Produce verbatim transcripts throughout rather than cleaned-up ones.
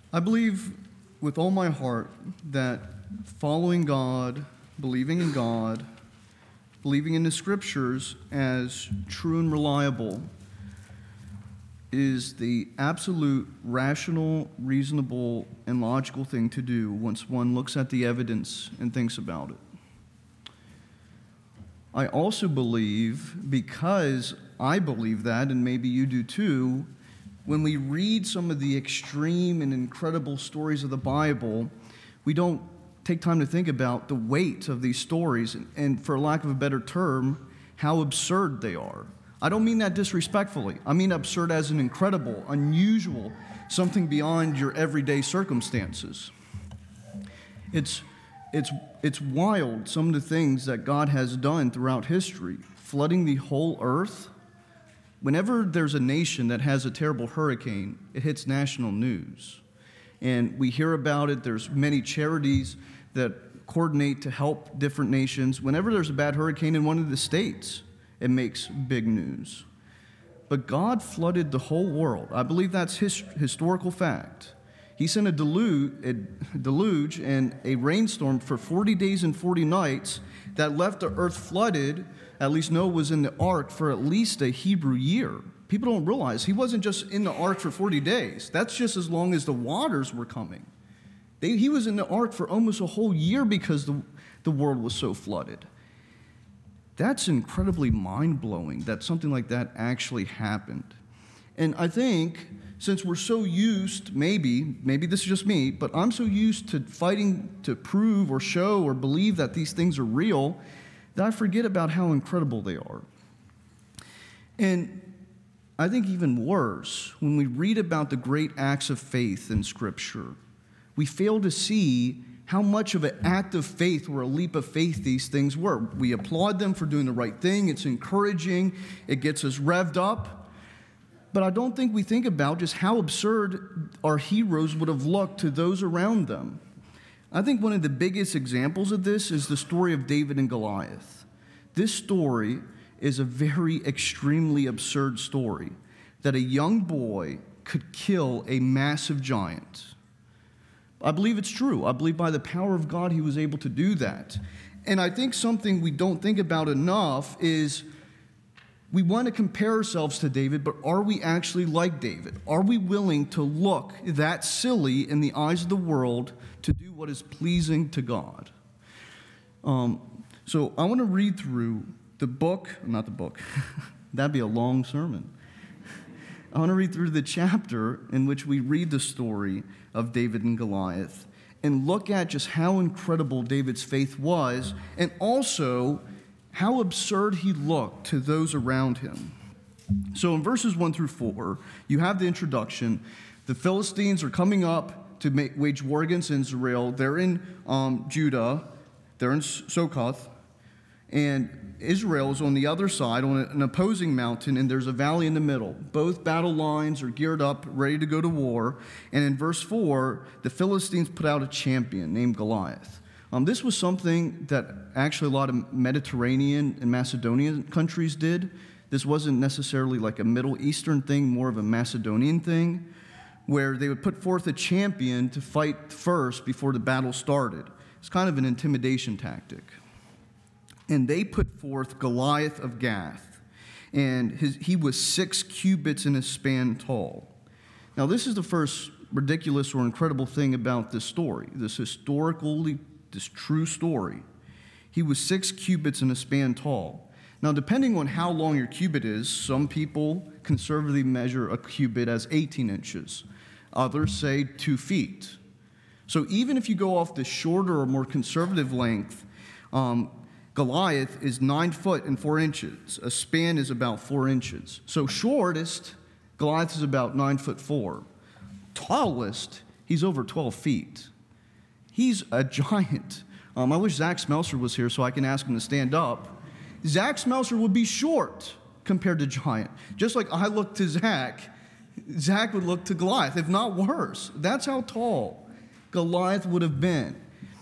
I believe with all my heart that following God, believing in God, believing in the Scriptures as true and reliable is the absolute rational, reasonable, and logical thing to do once one looks at the evidence and thinks about it. I also believe, because I believe that, and maybe you do too, when we read some of the extreme and incredible stories of the Bible, we don't take time to think about the weight of these stories and, and for lack of a better term, how absurd they are. I don't mean that disrespectfully. I mean absurd as an incredible, unusual, something beyond your everyday circumstances. It's, it's, it's wild, some of the things that God has done throughout history, flooding the whole earth. Whenever there's a nation that has a terrible hurricane, it hits national news. And we hear about it. There's many charities that coordinate to help different nations. Whenever there's a bad hurricane in one of the states, it makes big news. But God flooded the whole world. I believe that's his, historical fact. He sent a deluge, a deluge and a rainstorm for forty days and forty nights that left the earth flooded. At least Noah was in the ark for at least a Hebrew year. People don't realize he wasn't just in the ark for forty days. That's just as long as the waters were coming. They, he was in the ark for almost a whole year because the, the world was so flooded. That's incredibly mind-blowing that something like that actually happened. And I think since we're so used, maybe, maybe this is just me, but I'm so used to fighting to prove or show or believe that these things are real that I forget about how incredible they are. And I think even worse, when we read about the great acts of faith in Scripture, we fail to see how much of an act of faith or a leap of faith these things were. We applaud them for doing the right thing. It's encouraging. It gets us revved up. But I don't think we think about just how absurd our heroes would have looked to those around them. I think one of the biggest examples of this is the story of David and Goliath. This story is a very extremely absurd story that a young boy could kill a massive giant. I believe it's true. I believe by the power of God he was able to do that. And I think something we don't think about enough is we want to compare ourselves to David, but are we actually like David? Are we willing to look that silly in the eyes of the world to do what is pleasing to God? Um, so I want to read through the book, not the book, that'd be a long sermon. I want to read through the chapter in which we read the story of David and Goliath and look at just how incredible David's faith was and also how absurd he looked to those around him. So in verses one through four, you have the introduction. The Philistines are coming up to make, wage war against Israel. They're in um, Judah. They're in Succoth. And Israel is on the other side, on an opposing mountain, and there's a valley in the middle. Both battle lines are geared up, ready to go to war. And in verse four, the Philistines put out a champion named Goliath. Um, this was something that actually a lot of Mediterranean and Macedonian countries did. This wasn't necessarily like a Middle Eastern thing, more of a Macedonian thing, where they would put forth a champion to fight first before the battle started. It's kind of an intimidation tactic. And they put forth Goliath of Gath, and his, he was six cubits in a span tall. Now, this is the first ridiculous or incredible thing about this story, this historically, this true story. He was six cubits in a span tall. Now, depending on how long your cubit is, some people conservatively measure a cubit as eighteen inches. Others say two feet. So even if you go off the shorter or more conservative length, um, Goliath is nine foot and four inches. A span is about four inches. So shortest, Goliath is about nine foot four. Tallest, he's over twelve feet. He's a giant. Um, I wish Zach Smelser was here so I can ask him to stand up. Zach Smelser would be short compared to giant. Just like I look to Zach, Zach would look to Goliath, if not worse. That's how tall Goliath would have been.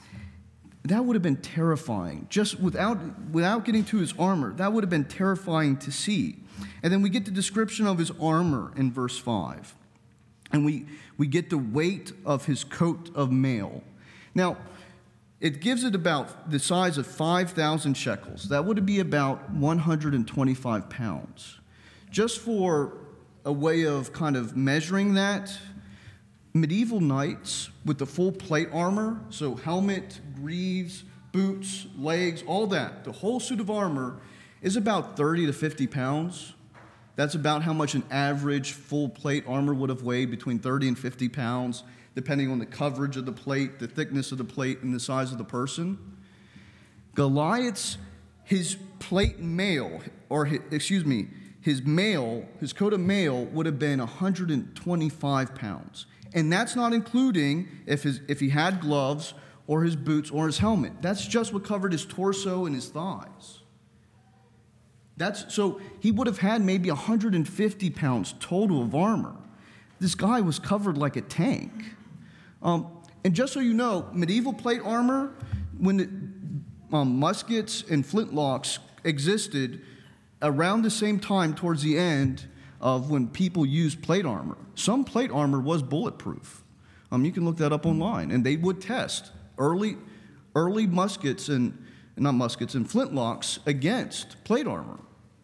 That would have been terrifying. Just without, without getting to his armor, that would have been terrifying to see. And then we get the description of his armor in verse five. And we, we get the weight of his coat of mail. Now, it gives it about the size of five thousand shekels. That would be about one hundred twenty-five pounds. Just for a way of kind of measuring that, medieval knights with the full plate armor, so helmet, greaves, boots, legs, all that, the whole suit of armor is about thirty to fifty pounds. That's about how much an average full plate armor would have weighed, between thirty and fifty pounds, depending on the coverage of the plate, the thickness of the plate, and the size of the person. Goliath's, his plate mail, or his, excuse me, his mail, his coat of mail would have been one hundred twenty-five pounds. And that's not including if, his, if he had gloves or his boots or his helmet. That's just what covered his torso and his thighs. That's, so he would have had maybe one hundred fifty pounds total of armor. This guy was covered like a tank. Um, and just so you know, medieval plate armor, when the, um, muskets and flintlocks existed around the same time towards the end of when people used plate armor. Some plate armor was bulletproof. Um, you can look that up online. And they would test early, early muskets and, not muskets, and flintlocks against plate armor.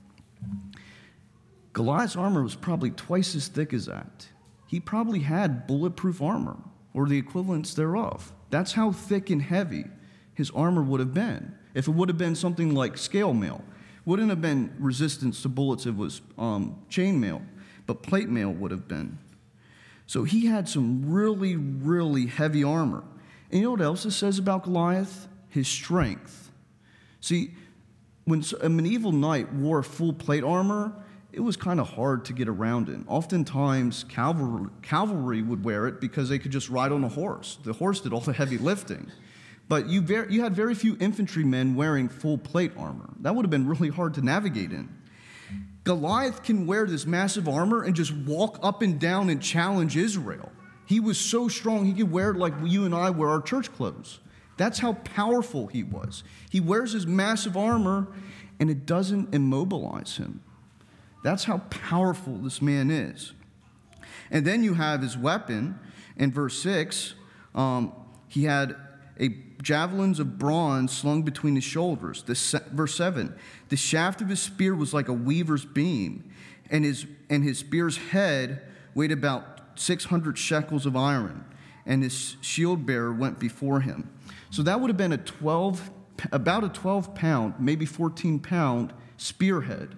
Goliath's armor was probably twice as thick as that. He probably had bulletproof armor, or the equivalents thereof. That's how thick and heavy his armor would have been. If it would have been something like scale mail, wouldn't have been resistance to bullets if it was um, chain mail, but plate mail would have been. So he had some really, really heavy armor. And you know what else it says about Goliath? His strength. See, when a medieval knight wore full plate armor, it was kind of hard to get around in. Oftentimes, cavalry, cavalry would wear it because they could just ride on a horse. The horse did all the heavy lifting. But you, ver- you had very few infantrymen wearing full plate armor. That would have been really hard to navigate in. Goliath can wear this massive armor and just walk up and down and challenge Israel. He was so strong, he could wear it like you and I wear our church clothes. That's how powerful he was. He wears his massive armor, and it doesn't immobilize him. That's how powerful this man is. And then you have his weapon. In verse six, um, he had a javelins of bronze slung between his shoulders. This, verse seven, the shaft of his spear was like a weaver's beam, and his, and his spear's head weighed about six hundred shekels of iron, and his shield bearer went before him. So that would have been a twelve, about a twelve pound, maybe fourteen pound spearhead.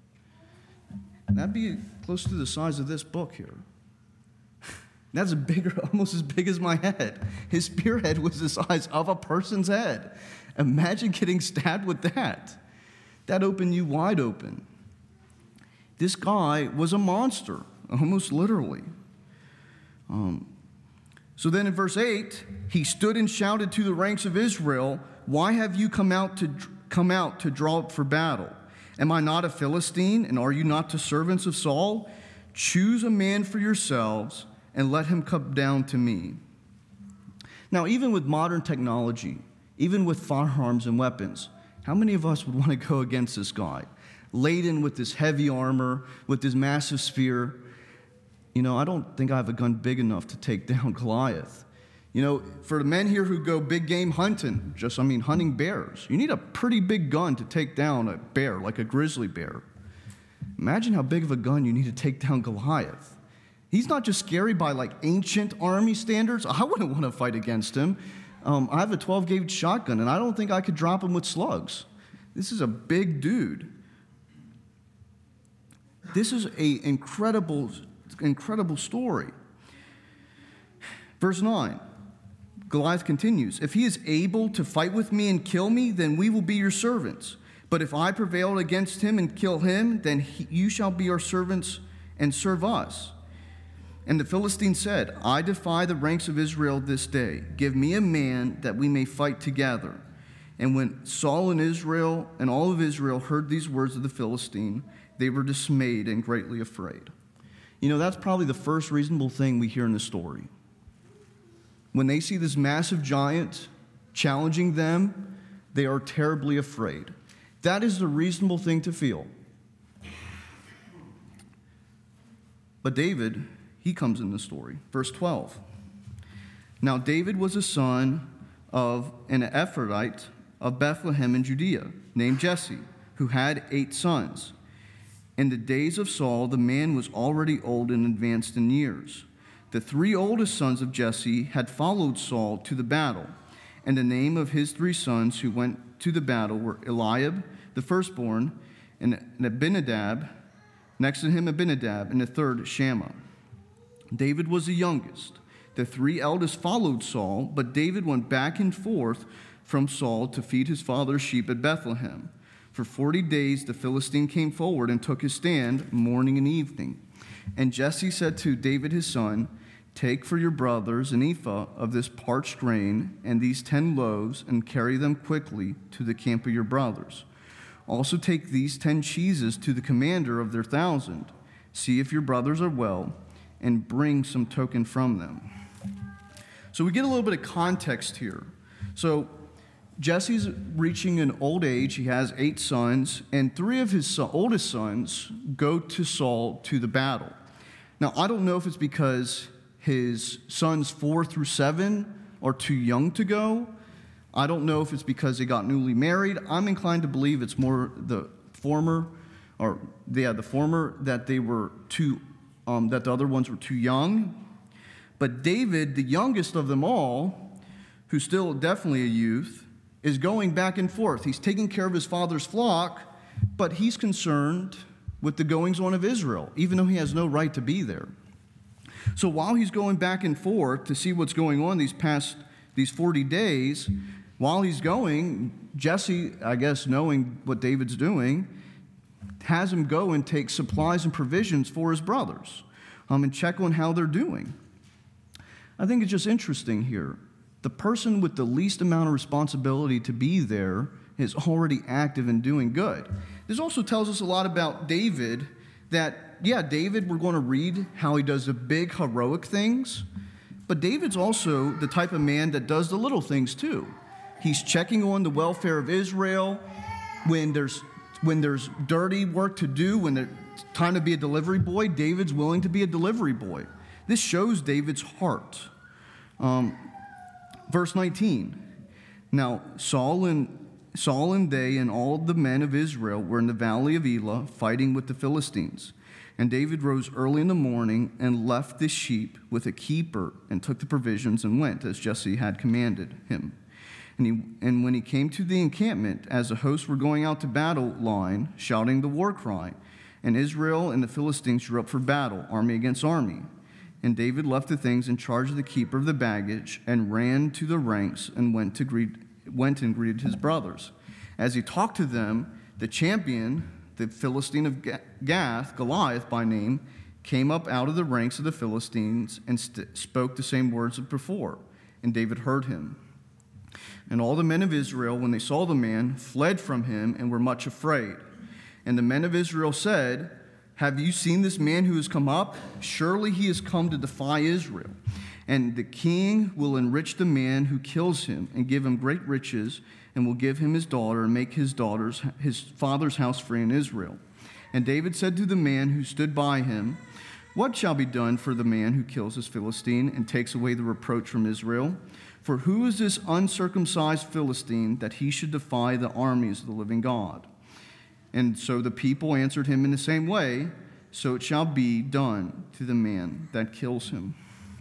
That'd be close to the size of this book here. That's a bigger, almost as big as my head. His spearhead was the size of a person's head. Imagine getting stabbed with that. That opened you wide open. This guy was a monster, almost literally. Um, so then in verse eight, he stood and shouted to the ranks of Israel, "Why have you come out to come out to draw up for battle? Am I not a Philistine, and are you not the servants of Saul? Choose a man for yourselves, and let him come down to me." Now, even with modern technology, even with firearms and weapons, how many of us would want to go against this guy, laden with this heavy armor, with this massive spear? You know, I don't think I have a gun big enough to take down Goliath. You know, for the men here who go big game hunting, just, I mean, hunting bears, you need a pretty big gun to take down a bear, like a grizzly bear. Imagine how big of a gun you need to take down Goliath. He's not just scary by, like, ancient army standards. I wouldn't want to fight against him. Um, I have a twelve gauge shotgun, and I don't think I could drop him with slugs. This is a big dude. This is an incredible, incredible story. Verse nine. Goliath continues, "If he is able to fight with me and kill me, then we will be your servants. But if I prevail against him and kill him, then he, you shall be our servants and serve us." And the Philistine said, "I defy the ranks of Israel this day. Give me a man that we may fight together." And when Saul and Israel and all of Israel heard these words of the Philistine, they were dismayed and greatly afraid. You know, that's probably the first reasonable thing we hear in the story. When they see this massive giant challenging them, they are terribly afraid. That is the reasonable thing to feel. But David, he comes in the story. Verse twelve. Now David was a son of an Ephrathite of Bethlehem in Judea, named Jesse, who had eight sons. In the days of Saul, the man was already old and advanced in years. The three oldest sons of Jesse had followed Saul to the battle, and the name of his three sons who went to the battle were Eliab, the firstborn, and Abinadab, next to him Abinadab, and the third Shammah. David was the youngest. The three eldest followed Saul, but David went back and forth from Saul to feed his father's sheep at Bethlehem. For forty days the Philistine came forward and took his stand morning and evening. And Jesse said to David his son, "Take for your brothers an ephah of this parched grain and these ten loaves, and carry them quickly to the camp of your brothers. Also take these ten cheeses to the commander of their thousand. See if your brothers are well, and bring some token from them." So we get a little bit of context here. So Jesse's reaching an old age. He has eight sons, and three of his son, oldest sons go to Saul to the battle. Now, I don't know if it's because his sons four through seven are too young to go. I don't know if it's because they got newly married. I'm inclined to believe it's more the former, or yeah, the former, that they were too, um, that the other ones were too young. But David, the youngest of them all, who's still definitely a youth, is going back and forth. He's taking care of his father's flock, but he's concerned with the goings-on of Israel, even though he has no right to be there. So while he's going back and forth to see what's going on these past, these forty days, while he's going, Jesse, I guess knowing what David's doing, has him go and take supplies and provisions for his brothers um, and check on how they're doing. I think it's just interesting here. The person with the least amount of responsibility to be there is already active and doing good. This also tells us a lot about David, that, yeah, David, we're going to read how he does the big heroic things, but David's also the type of man that does the little things too. He's checking on the welfare of Israel when there's when there's dirty work to do, when it's time to be a delivery boy. David's willing to be a delivery boy. This shows David's heart. Um, verse nineteen. Now Saul and Saul and they and all the men of Israel were in the valley of Elah fighting with the Philistines. And David rose early in the morning and left the sheep with a keeper and took the provisions and went, as Jesse had commanded him. And, he, and when he came to the encampment, as the hosts were going out to battle line, shouting the war cry, and Israel and the Philistines drew up for battle, army against army. And David left the things in charge of the keeper of the baggage and ran to the ranks and went to greet, went and greeted his brothers. As he talked to them, the champion, the Philistine of Gath, Goliath by name, came up out of the ranks of the Philistines and st- spoke the same words as before. And David heard him. And all the men of Israel, when they saw the man, fled from him and were much afraid. And the men of Israel said, "Have you seen this man who has come up? Surely he has come to defy Israel. And the king will enrich the man who kills him and give him great riches, and will give him his daughter and make his daughter's his father's house free in Israel." And David said to the man who stood by him, "What shall be done for the man who kills this Philistine and takes away the reproach from Israel? For who is this uncircumcised Philistine that he should defy the armies of the living God?" And so the people answered him in the same way, "So it shall be done to the man that kills him."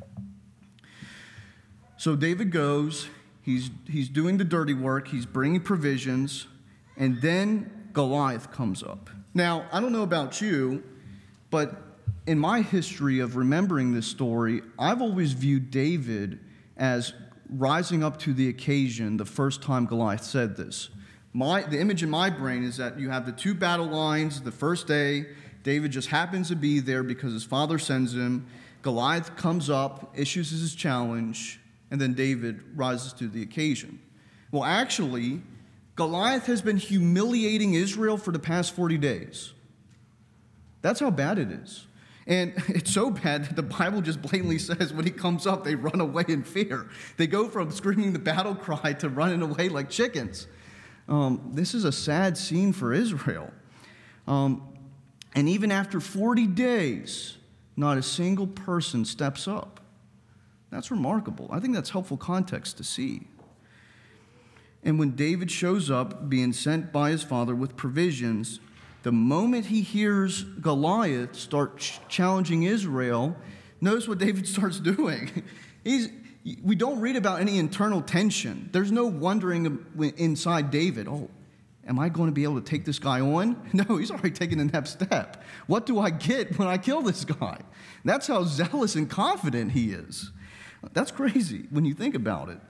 So David goes, he's, he's doing the dirty work, he's bringing provisions, and then Goliath comes up. Now, I don't know about you, but in my history of remembering this story, I've always viewed David as rising up to the occasion the first time Goliath said this. My, the image in my brain is that you have the two battle lines. The first day, David just happens to be there because his father sends him. Goliath comes up, issues his challenge, and then David rises to the occasion. Well, actually, Goliath has been humiliating Israel for the past forty days. That's how bad it is. And it's so bad that the Bible just blatantly says when he comes up, they run away in fear. They go from screaming the battle cry to running away like chickens. Um, this is a sad scene for Israel. Um, and even after forty days, Not a single person steps up. That's remarkable. I think that's helpful context to see. And when David shows up, being sent by his father with provisions, the moment he hears Goliath start ch- challenging Israel, notice what David starts doing. He's, we don't read about any internal tension. There's no wondering inside David, oh, am I going to be able to take this guy on? No, he's already taken the next step. What do I get when I kill this guy? That's how zealous and confident he is. That's crazy when you think about it.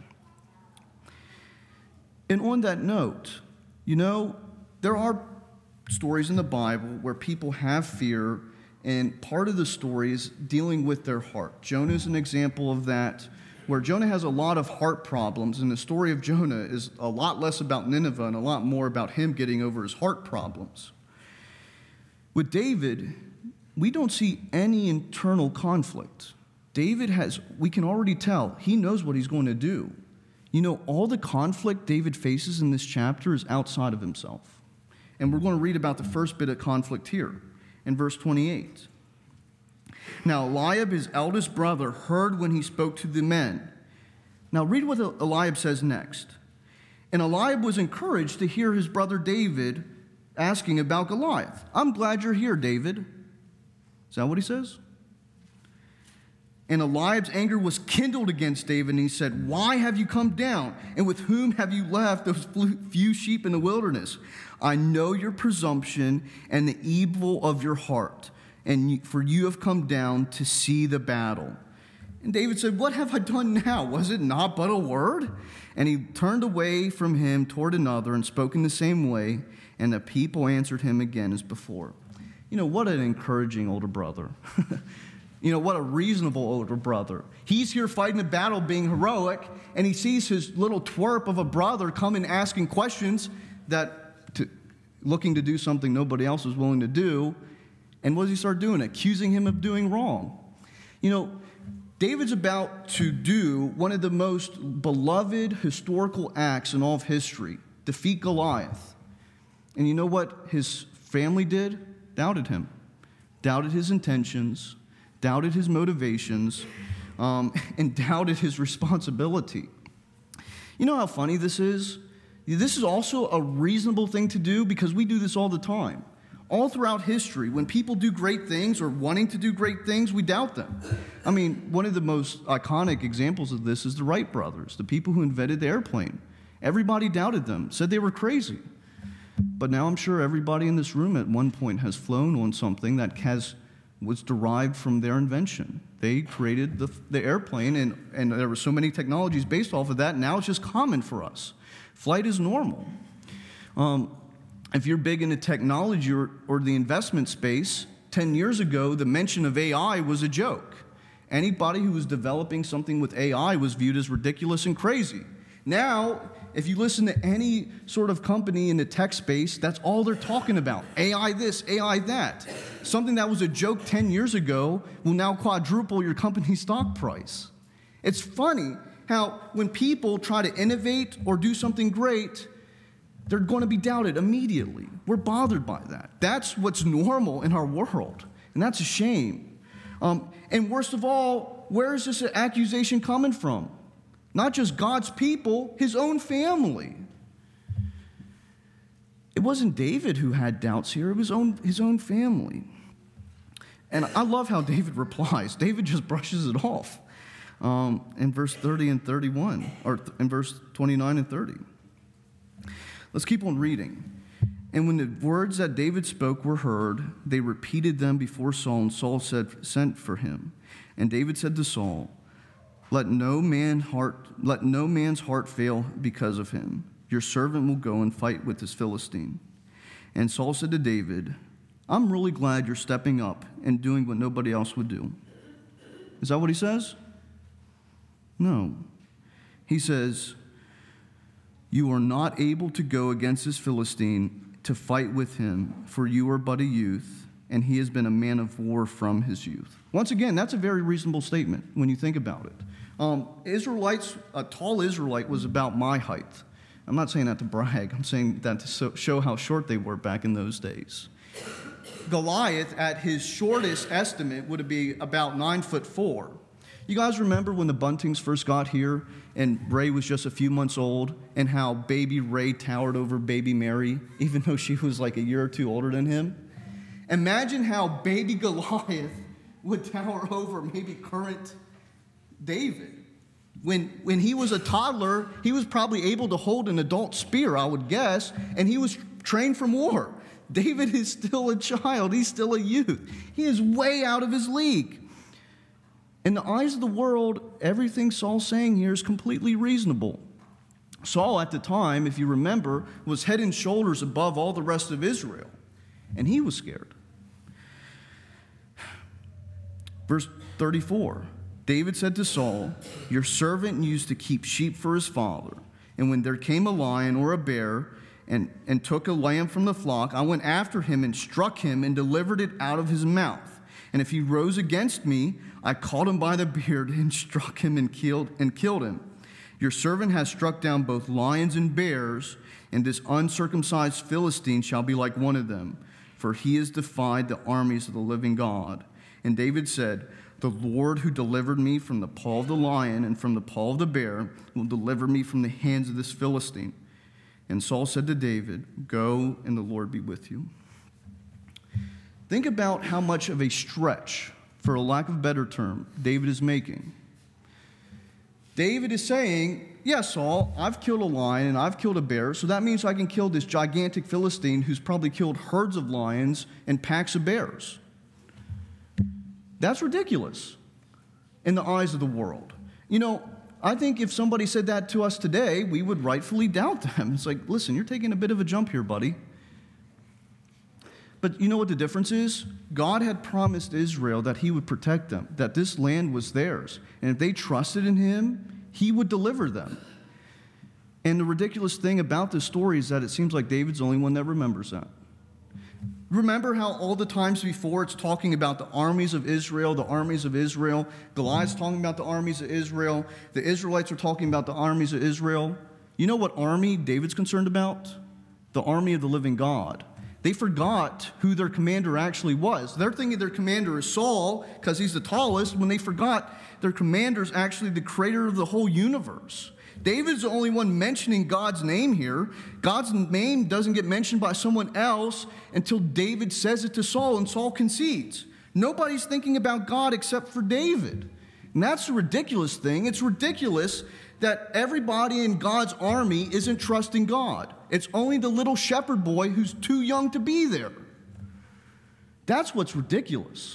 And on that note, you know, there are stories in the Bible where people have fear, and part of the story is dealing with their heart. Jonah is an example of that, where Jonah has a lot of heart problems, and the story of Jonah is a lot less about Nineveh and a lot more about him getting over his heart problems. With David, we don't see any internal conflict. David has, we can already tell, he knows what he's going to do. You know, all the conflict David faces in this chapter is outside of himself. And we're going to read about the first bit of conflict here in verse twenty-eight. Now, Eliab, his eldest brother, heard when he spoke to the men. Now, read what Eliab says next. And Eliab was encouraged to hear his brother David asking about Goliath. I'm glad you're here, David. Is that what he says? And Eliab's anger was kindled against David, and he said, why have you come down? And with whom have you left those few sheep in the wilderness? I know your presumption and the evil of your heart, and for you have come down to see the battle. And David said, what have I done now? Was it not but a word? And he turned away from him toward another and spoke in the same way, and the people answered him again as before. You know, what an encouraging older brother. You know, what a reasonable older brother. He's here fighting a battle, being heroic, and he sees his little twerp of a brother come in asking questions that, to, looking to do something nobody else is willing to do. And what does he start doing? Accusing him of doing wrong. You know, David's about to do one of the most beloved historical acts in all of history, defeat Goliath. And you know what his family did? Doubted him, doubted his intentions, doubted his motivations, um, and doubted his responsibility. You know how funny this is? This is also a reasonable thing to do because we do this all the time. All throughout history, when people do great things or wanting to do great things, we doubt them. I mean, one of the most iconic examples of this is the Wright brothers, the people who invented the airplane. Everybody doubted them, said they were crazy. But now I'm sure everybody in this room at one point has flown on something that has was derived from their invention. They created the, the airplane, and, and there were so many technologies based off of that. Now it's just common for us. Flight is normal. Um, if you're big into technology or, or the investment space, ten years ago, the mention of A I was a joke. Anybody who was developing something with A I was viewed as ridiculous and crazy. Now, if you listen to any sort of company in the tech space, that's all they're talking about. A I this, A I that. Something that was a joke ten years ago will now quadruple your company's stock price. It's funny how when people try to innovate or do something great, they're going to be doubted immediately. We're bothered by that. That's what's normal in our world, and that's a shame. Um, and worst of all, where is this accusation coming from? Not just God's people, his own family. It wasn't David who had doubts here, it was own, his own family. And I love how David replies. David just brushes it off um, in verse thirty and thirty-one, or th- in verse twenty-nine and thirty. Let's keep on reading. And when the words that David spoke were heard, they repeated them before Saul, and Saul said, sent for him. And David said to Saul, Let no man heart, let no man's heart fail because of him. Your servant will go and fight with this Philistine. And Saul said to David, I'm really glad you're stepping up and doing what nobody else would do. Is that what he says? No. He says, you are not able to go against this Philistine to fight with him, for you are but a youth, and he has been a man of war from his youth. Once again, that's a very reasonable statement when you think about it. Um, Israelites, a tall Israelite was about my height. I'm not saying that to brag. I'm saying that to so, show how short they were back in those days. Goliath, at his shortest estimate, would be about nine foot four. You guys remember when the Buntings first got here and Ray was just a few months old, and how baby Ray towered over baby Mary, even though she was like a year or two older than him? Imagine how baby Goliath would tower over maybe current David. When, when he was a toddler, he was probably able to hold an adult spear, I would guess, and he was trained from war. David is still a child. He's still a youth. He is way out of his league. In the eyes of the world, everything Saul's saying here is completely reasonable. Saul, at the time, if you remember, was head and shoulders above all the rest of Israel, and he was scared. Verse thirty-four, David said to Saul, "Your servant used to keep sheep for his father, and when there came a lion or a bear and, and took a lamb from the flock, I went after him and struck him and delivered it out of his mouth. And if he rose against me, I caught him by the beard and struck him and killed and killed him. Your servant has struck down both lions and bears, and this uncircumcised Philistine shall be like one of them, for he has defied the armies of the living God." And David said, "The Lord who delivered me from the paw of the lion and from the paw of the bear will deliver me from the hands of this Philistine." And Saul said to David, "Go, and the Lord be with you." Think about how much of a stretch, for a lack of a better term, David is making. David is saying, "Yeah, Saul, I've killed a lion and I've killed a bear, so that means I can kill this gigantic Philistine who's probably killed herds of lions and packs of bears." That's ridiculous in the eyes of the world. You know, I think if somebody said that to us today, we would rightfully doubt them. It's like, listen, you're taking a bit of a jump here, buddy. But you know what the difference is? God had promised Israel that he would protect them, that this land was theirs. And if they trusted in him, he would deliver them. And the ridiculous thing about this story is that it seems like David's the only one that remembers that. Remember how all the times before it's talking about the armies of Israel, the armies of Israel. Goliath's talking about the armies of Israel. The Israelites are talking about the armies of Israel. You know what army David's concerned about? The army of the living God. They forgot who their commander actually was. They're thinking their commander is Saul because he's the tallest, when they forgot their commander is actually the creator of the whole universe. David's the only one mentioning God's name here. God's name doesn't get mentioned by someone else until David says it to Saul, and Saul concedes. Nobody's thinking about God except for David. And that's a ridiculous thing. It's ridiculous that everybody in God's army isn't trusting God. It's only the little shepherd boy who's too young to be there. That's what's ridiculous.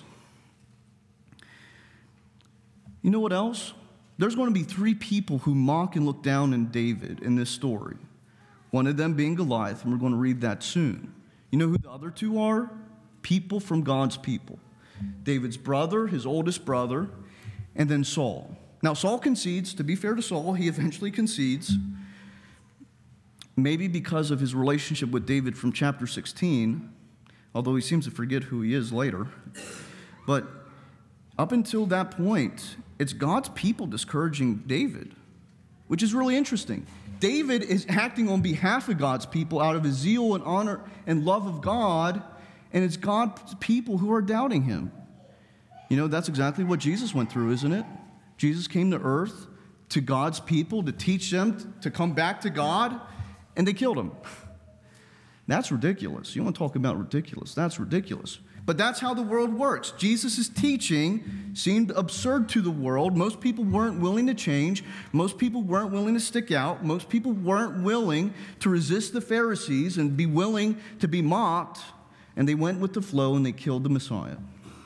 You know what else? There's going to be three people who mock and look down on David in this story. One of them being Goliath, and we're going to read that soon. You know who the other two are? People from God's people. David's brother, his oldest brother, and then Saul. Now, Saul concedes. To be fair to Saul, he eventually concedes. Maybe because of his relationship with David from chapter sixteen, although he seems to forget who he is later. But up until that point, it's God's people discouraging David, which is really interesting. David is acting on behalf of God's people out of his zeal and honor and love of God, and it's God's people who are doubting him. You know, that's exactly what Jesus went through, isn't it? Jesus came to earth, to God's people, to teach them to come back to God, and they killed him. That's ridiculous. You want to talk about ridiculous? That's ridiculous. But that's how the world works. Jesus' teaching seemed absurd to the world. Most people weren't willing to change. Most people weren't willing to stick out. Most people weren't willing to resist the Pharisees and be willing to be mocked. And they went with the flow and they killed the Messiah.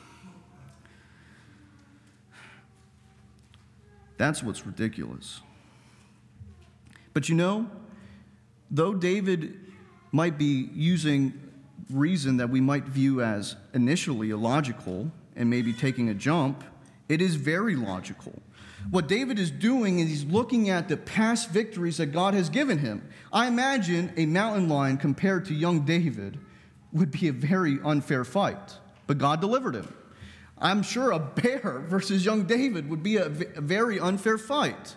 That's what's ridiculous. But you know, though David might be using reason that we might view as initially illogical and maybe taking a jump, it is very logical. What David is doing is he's looking at the past victories that God has given him. I imagine a mountain lion compared to young David would be a very unfair fight, but God delivered him. I'm sure a bear versus young David would be a, a very unfair fight,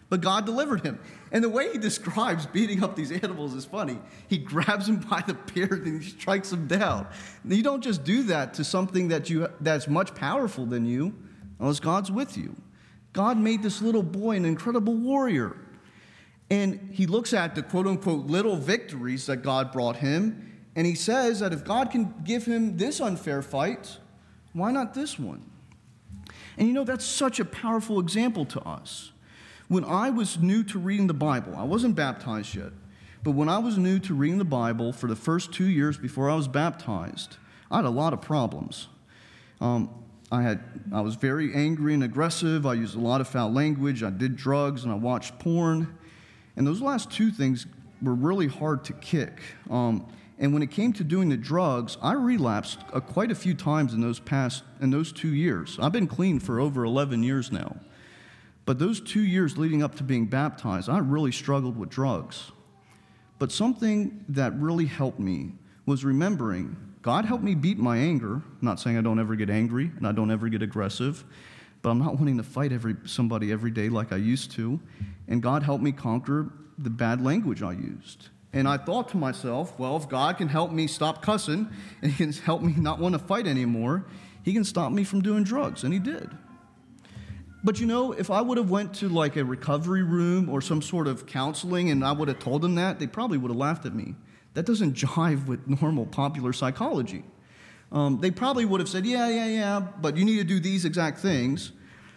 But God delivered him. And the way he describes beating up these animals is funny. He grabs him by the beard and he strikes him down. You don't just do that to something that you that's much powerful than you, unless God's with you. God made this little boy an incredible warrior. And he looks at the quote-unquote little victories that God brought him, and he says that if God can give him this unfair fight, why not this one? And you know, that's such a powerful example to us. When I was new to reading the Bible, I wasn't baptized yet, but when I was new to reading the Bible for the first two years before I was baptized, I had a lot of problems. Um, I had I was very angry and aggressive. I used a lot of foul language. I did drugs, and I watched porn. And those last two things were really hard to kick. Um, and when it came to doing the drugs, I relapsed uh, quite a few times in those past in those two years. I've been clean for over eleven years now. But those two years leading up to being baptized, I really struggled with drugs. But something that really helped me was remembering God helped me beat my anger. I'm not saying I don't ever get angry and I don't ever get aggressive, but I'm not wanting to fight every somebody every day like I used to. And God helped me conquer the bad language I used. And I thought to myself, well, if God can help me stop cussing and he can help me not want to fight anymore, he can stop me from doing drugs. And he did. But you know, if I would have went to like a recovery room or some sort of counseling and I would have told them that, they probably would have laughed at me. That doesn't jive with normal popular psychology. Um, they probably would have said, yeah, yeah, yeah, but you need to do these exact things.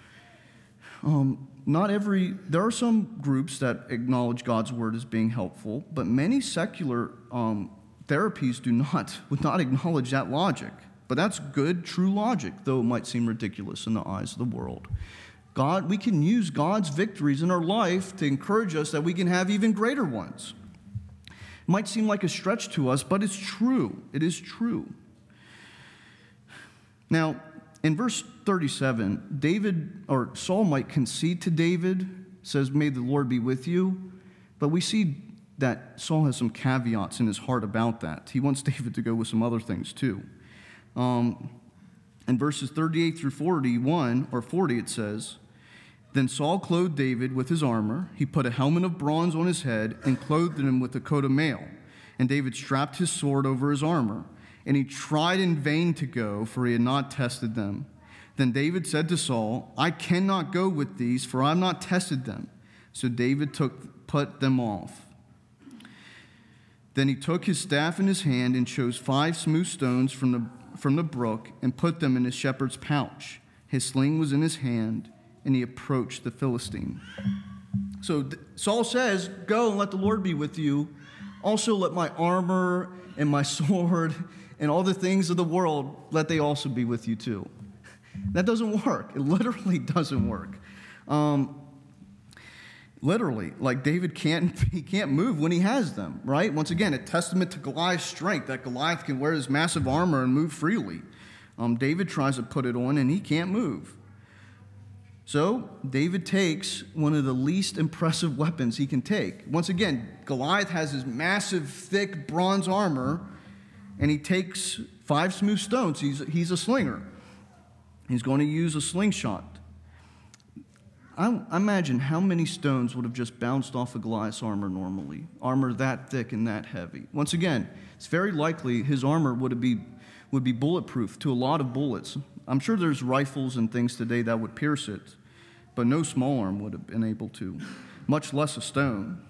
Um, not every, there are some groups that acknowledge God's word as being helpful, but many secular um, therapies do not, would not acknowledge that logic. But that's good, true logic, though it might seem ridiculous in the eyes of the world. God, we can use God's victories in our life to encourage us that we can have even greater ones. It might seem like a stretch to us, but it's true. It is true. Now, in verse thirty-seven, David, or Saul might concede to David, says, may the Lord be with you. But we see that Saul has some caveats in his heart about that. He wants David to go with some other things too. Um, in verses thirty-eight through forty-one, or forty, it says, then Saul clothed David with his armor. He put a helmet of bronze on his head and clothed him with a coat of mail. And David strapped his sword over his armor. And he tried in vain to go, for he had not tested them. Then David said to Saul, I cannot go with these, for I have not tested them. So David took put them off. Then he took his staff in his hand and chose five smooth stones from the from the brook and put them in his shepherd's pouch. His sling was in his hand, and he approached the Philistine. So Saul says, go and let the Lord be with you. Also let my armor and my sword and all the things of the world, let they also be with you too. That doesn't work. It literally doesn't work. Um, literally, like David can't, he can't move when he has them, right? Once again, a testament to Goliath's strength, that Goliath can wear his massive armor and move freely. Um, David tries to put it on, and he can't move. So David takes one of the least impressive weapons he can take. Once again, Goliath has his massive, thick bronze armor, and he takes five smooth stones. He's, he's a slinger. He's going to use a slingshot. I, I imagine how many stones would have just bounced off of Goliath's armor normally, armor that thick and that heavy. Once again, it's very likely his armor would be, would be bulletproof to a lot of bullets. I'm sure there's rifles and things today that would pierce it, but no small arm would have been able to, much less a stone.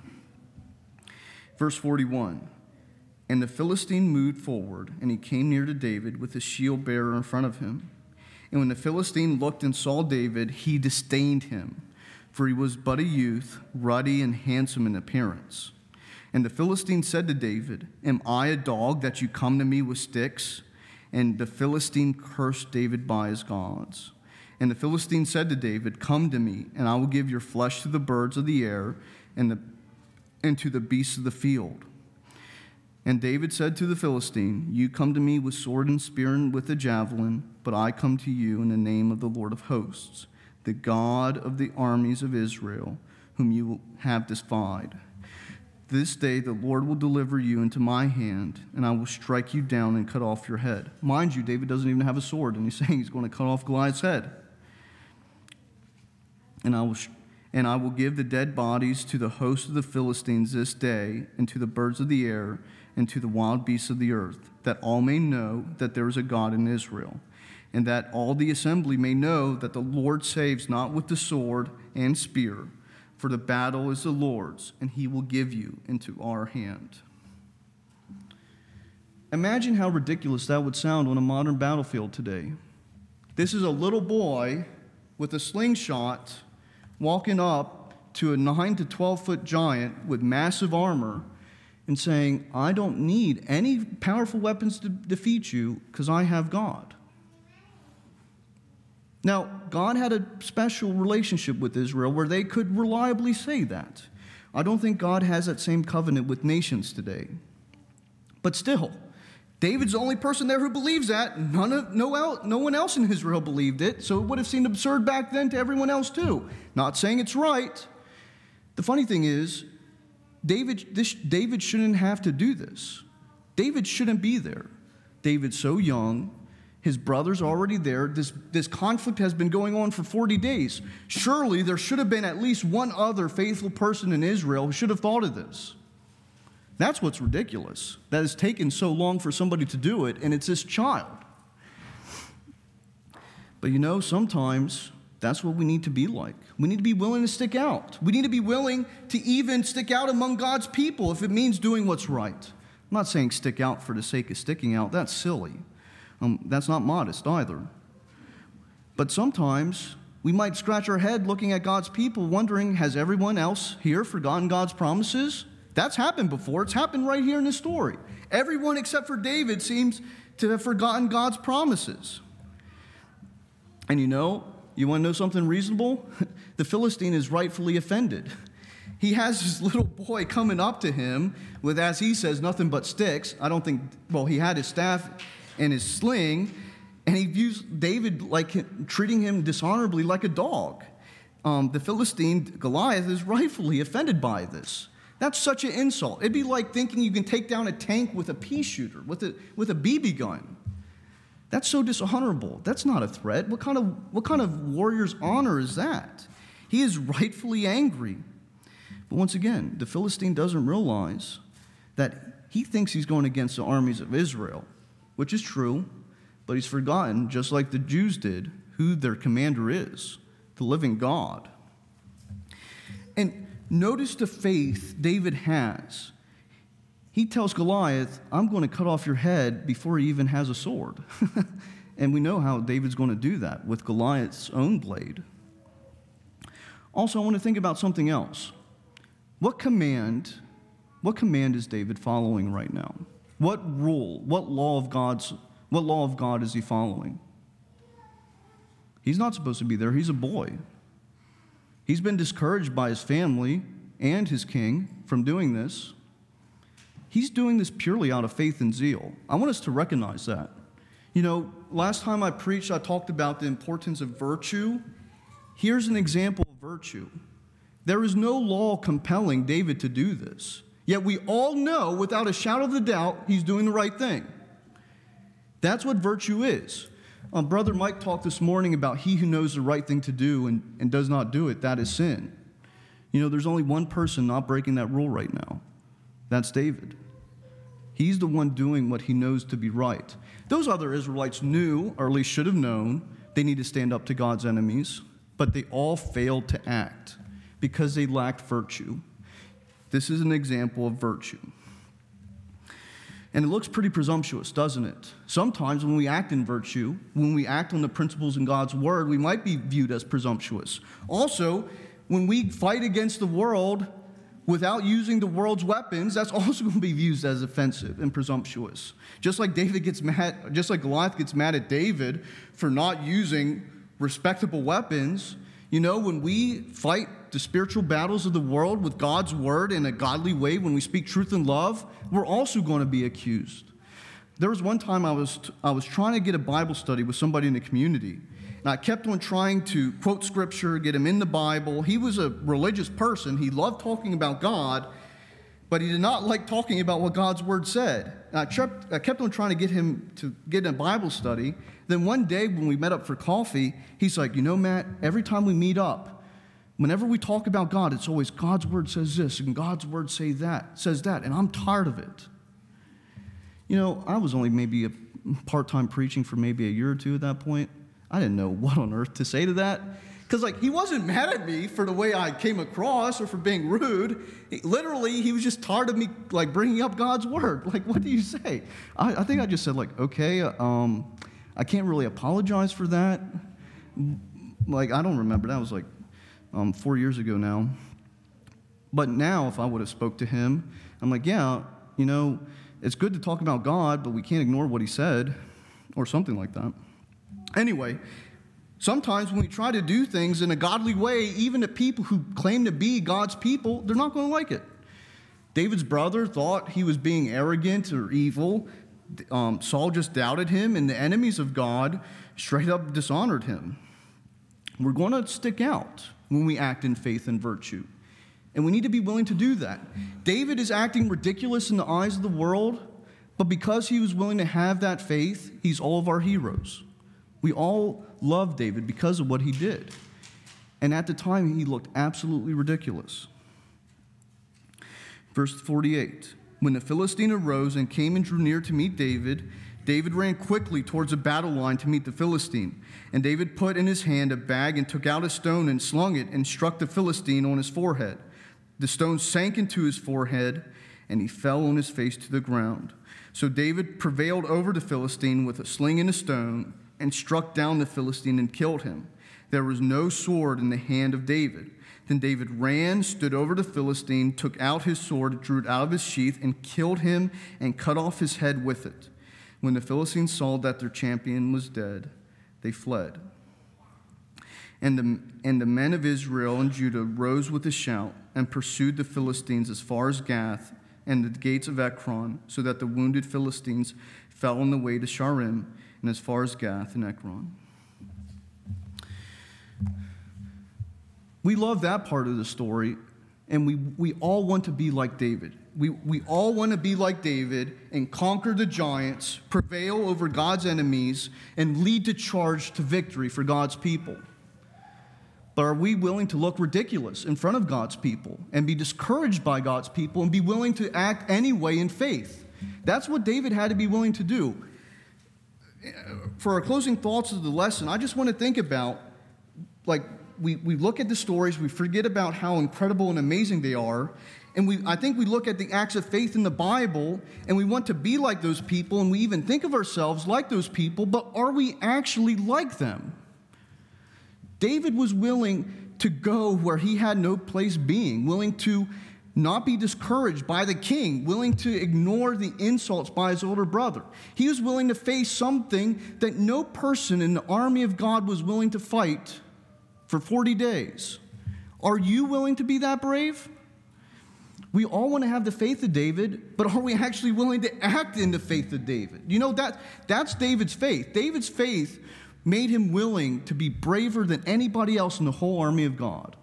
Verse forty-one, and the Philistine moved forward, and he came near to David with his shield bearer in front of him. And when the Philistine looked and saw David, he disdained him, for he was but a youth, ruddy and handsome in appearance. And the Philistine said to David, am I a dog that you come to me with sticks? And the Philistine cursed David by his gods. And the Philistine said to David, come to me, and I will give your flesh to the birds of the air and, the, and to the beasts of the field. And David said to the Philistine, you come to me with sword and spear and with a javelin, but I come to you in the name of the Lord of hosts, the God of the armies of Israel, whom you have defied. This day the Lord will deliver you into my hand, and I will strike you down and cut off your head. Mind you, David doesn't even have a sword, and he's saying he's going to cut off Goliath's head. And I will, And I will give the dead bodies to the host of the Philistines this day, and to the birds of the air, and to the wild beasts of the earth, that all may know that there is a God in Israel, and that all the assembly may know that the Lord saves not with the sword and spear, for the battle is the Lord's, and he will give you into our hand. Imagine how ridiculous that would sound on a modern battlefield today. This is a little boy with a slingshot walking up to a nine to twelve foot giant with massive armor and saying, I don't need any powerful weapons to defeat you because I have God. Now, God had a special relationship with Israel where they could reliably say that. I don't think God has that same covenant with nations today. But still, David's the only person there who believes that. None of, no, el, no one else in Israel believed it, so it would have seemed absurd back then to everyone else too. Not saying it's right. The funny thing is, David, this, David shouldn't have to do this. David shouldn't be there. David's so young. His brother's already there. This, this conflict has been going on for forty days. Surely there should have been at least one other faithful person in Israel who should have thought of this. That's what's ridiculous. That it's taken so long for somebody to do it, and it's this child. But you know, sometimes that's what we need to be like. We need to be willing to stick out. We need to be willing to even stick out among God's people if it means doing what's right. I'm not saying stick out for the sake of sticking out. That's silly. Um, that's not modest either. But sometimes we might scratch our head looking at God's people, wondering, has everyone else here forgotten God's promises? That's happened before. It's happened right here in this story. Everyone except for David seems to have forgotten God's promises. And you know, you want to know something reasonable? The Philistine is rightfully offended. He has this little boy coming up to him with, as he says, nothing but sticks. I don't think, well, he had his staff and his sling, and he views David like treating him dishonorably like a dog. Um, the Philistine, Goliath, is rightfully offended by this. That's such an insult. It'd be like thinking you can take down a tank with a pea shooter, with a, with a B B gun. That's so dishonorable. That's not a threat. What kind of, what kind of warrior's honor is that? He is rightfully angry. But once again, the Philistine doesn't realize that he thinks he's going against the armies of Israel, which is true, but he's forgotten, just like the Jews did, who their commander is, the living God. And notice the faith David has. He tells Goliath, I'm going to cut off your head before he even has a sword. And we know how David's going to do that with Goliath's own blade. Also, I want to think about something else. What command, what command is David following right now? What rule, what law of God's, what law of God is he following? He's not supposed to be there. He's a boy. He's been discouraged by his family and his king from doing this. He's doing this purely out of faith and zeal. I want us to recognize that. You know, last time I preached, I talked about the importance of virtue. Here's an example of virtue. There is no law compelling David to do this. Yet we all know, without a shadow of a doubt, he's doing the right thing. That's what virtue is. Um, Brother Mike talked this morning about he who knows the right thing to do and, and does not do it, that is sin. You know, there's only one person not breaking that rule right now. That's David. He's the one doing what he knows to be right. Those other Israelites knew, or at least should have known, they need to stand up to God's enemies, but they all failed to act because they lacked virtue. This is an example of virtue. And it looks pretty presumptuous, doesn't it? Sometimes when we act in virtue, when we act on the principles in God's word, we might be viewed as presumptuous. Also, when we fight against the world without using the world's weapons, that's also going to be viewed as offensive and presumptuous. Just like David gets mad, just like Goliath gets mad at David for not using respectable weapons, you know, when we fight the spiritual battles of the world with God's word in a godly way, when we speak truth and love, we're also going to be accused. There was one time I was I was trying to get a Bible study with somebody in the community, and I kept on trying to quote scripture, get him in the Bible. He was a religious person. He loved talking about God, but he did not like talking about what God's word said. And I kept, I kept on trying to get him to get in a Bible study. Then one day when we met up for coffee, he's like, you know, Matt, every time we meet up, Whenever we talk about God, it's always God's word says this and God's word say that, says that, and I'm tired of it. You know, I was only maybe a part-time preaching for maybe a year or two at that point. I didn't know what on earth to say to that. Because, like, he wasn't mad at me for the way I came across or for being rude. He, literally, he was just tired of me, like, bringing up God's word. Like, what do you say? I, I think I just said, like, okay, um, I can't really apologize for that. Like, I don't remember. That was, like, um, four years ago now. But now, if I would have spoke to him, I'm like, yeah, you know, it's good to talk about God, but we can't ignore what he said, or something like that. Anyway, sometimes when we try to do things in a godly way, even the people who claim to be God's people, they're not going to like it. David's brother thought he was being arrogant or evil. Um, Saul just doubted him, and the enemies of God straight up dishonored him. We're going to stick out when we act in faith and virtue, and we need to be willing to do that. David is acting ridiculous in the eyes of the world, but because he was willing to have that faith, he's all of our heroes. We all love David because of what he did. And at the time, he looked absolutely ridiculous. Verse forty-eight, when the Philistine arose and came and drew near to meet David, David ran quickly towards the battle line to meet the Philistine. And David put in his hand a bag and took out a stone and slung it and struck the Philistine on his forehead. The stone sank into his forehead, and he fell on his face to the ground. So David prevailed over the Philistine with a sling and a stone, and struck down the Philistine and killed him. There was no sword in the hand of David. Then David ran, stood over the Philistine, took out his sword, drew it out of his sheath, and killed him and cut off his head with it. When the Philistines saw that their champion was dead, they fled. And the, and the men of Israel and Judah rose with a shout and pursued the Philistines as far as Gath and the gates of Ekron, so that the wounded Philistines fell on the way to Sharim and as far as Gath and Ekron. We love that part of the story, and we, we all want to be like David. We, we all want to be like David and conquer the giants, prevail over God's enemies, and lead the charge to victory for God's people. But are we willing to look ridiculous in front of God's people and be discouraged by God's people and be willing to act anyway in faith? That's what David had to be willing to do. For our closing thoughts of the lesson, I just want to think about, like, we, we look at the stories, we forget about how incredible and amazing they are, and we I think we look at the acts of faith in the Bible, and we want to be like those people, and we even think of ourselves like those people, but are we actually like them? David was willing to go where he had no place being, willing to not be discouraged by the king, willing to ignore the insults by his older brother. He was willing to face something that no person in the army of God was willing to fight for forty days. Are you willing to be that brave? We all want to have the faith of David, but are we actually willing to act in the faith of David? You know, that that's David's faith. David's faith made him willing to be braver than anybody else in the whole army of God.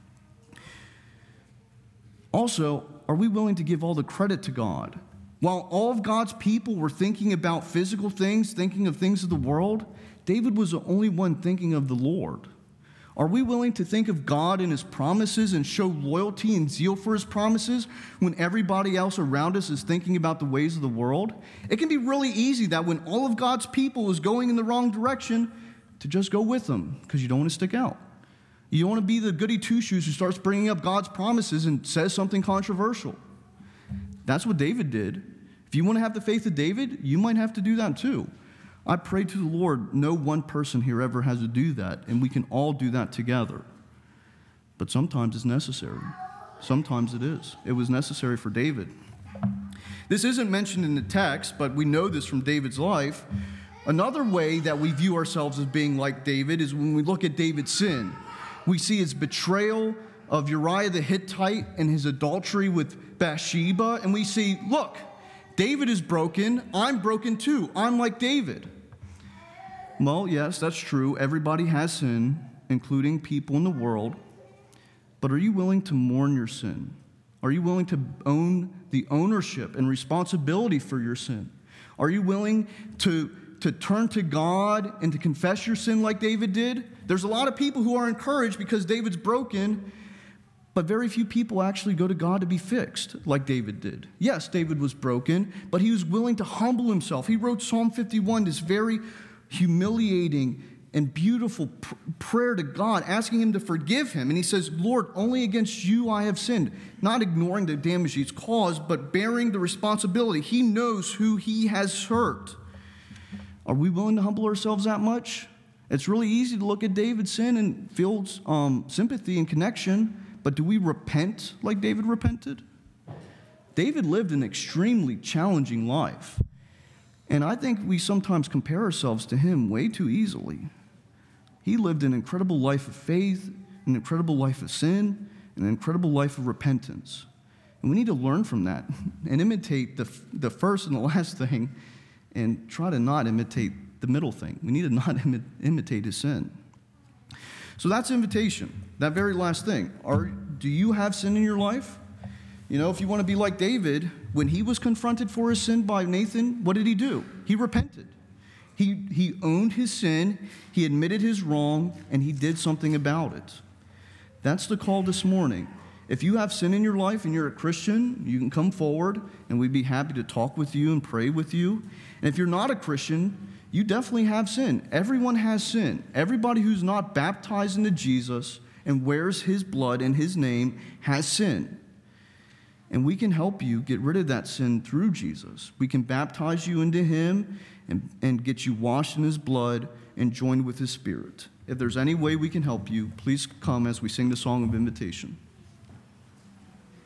Also, are we willing to give all the credit to God? While all of God's people were thinking about physical things, thinking of things of the world, David was the only one thinking of the Lord. Are we willing to think of God and his promises and show loyalty and zeal for his promises when everybody else around us is thinking about the ways of the world? It can be really easy that when all of God's people is going in the wrong direction, to just go with them because you don't want to stick out. You don't want to be the goody two-shoes who starts bringing up God's promises and says something controversial. That's what David did. If you want to have the faith of David, you might have to do that too. I pray to the Lord, no one person here ever has to do that, and we can all do that together. But sometimes it's necessary. Sometimes it is. It was necessary for David. This isn't mentioned in the text, but we know this from David's life. Another way that we view ourselves as being like David is when we look at David's sin. We see his betrayal of Uriah the Hittite and his adultery with Bathsheba, and we see, look, David is broken, I'm broken too. I'm like David. Well, yes, that's true. Everybody has sin, including people in the world. But are you willing to mourn your sin? Are you willing to own the ownership and responsibility for your sin? Are you willing to, to turn to God and to confess your sin like David did. There's a lot of people who are encouraged because David's broken, but very few people actually go to God to be fixed like David did. Yes, David was broken, but he was willing to humble himself. He wrote Psalm fifty-one, this very humiliating and beautiful pr- prayer to God, asking him to forgive him. And he says, Lord, only against you I have sinned. Not ignoring the damage he's caused, but bearing the responsibility. He knows who he has hurt. Are we willing to humble ourselves that much? It's really easy to look at David's sin and feel um, sympathy and connection, but do we repent like David repented? David lived an extremely challenging life. And I think we sometimes compare ourselves to him way too easily. He lived an incredible life of faith, an incredible life of sin, an incredible life of repentance. And we need to learn from that and imitate the, the first and the last thing and try to not imitate the middle thing. We need to not imi- imitate his sin. So that's invitation, that very last thing. Are, do you have sin in your life? You know, if you want to be like David, when he was confronted for his sin by Nathan, what did he do? He repented. He, he owned his sin, he admitted his wrong, and he did something about it. That's the call this morning. If you have sin in your life and you're a Christian, you can come forward, and we'd be happy to talk with you and pray with you. And if you're not a Christian, you definitely have sin. Everyone has sin. Everybody who's not baptized into Jesus and wears his blood and his name has sin. And we can help you get rid of that sin through Jesus. We can baptize you into him and, and get you washed in his blood and joined with his spirit. If there's any way we can help you, please come as we sing the song of invitation.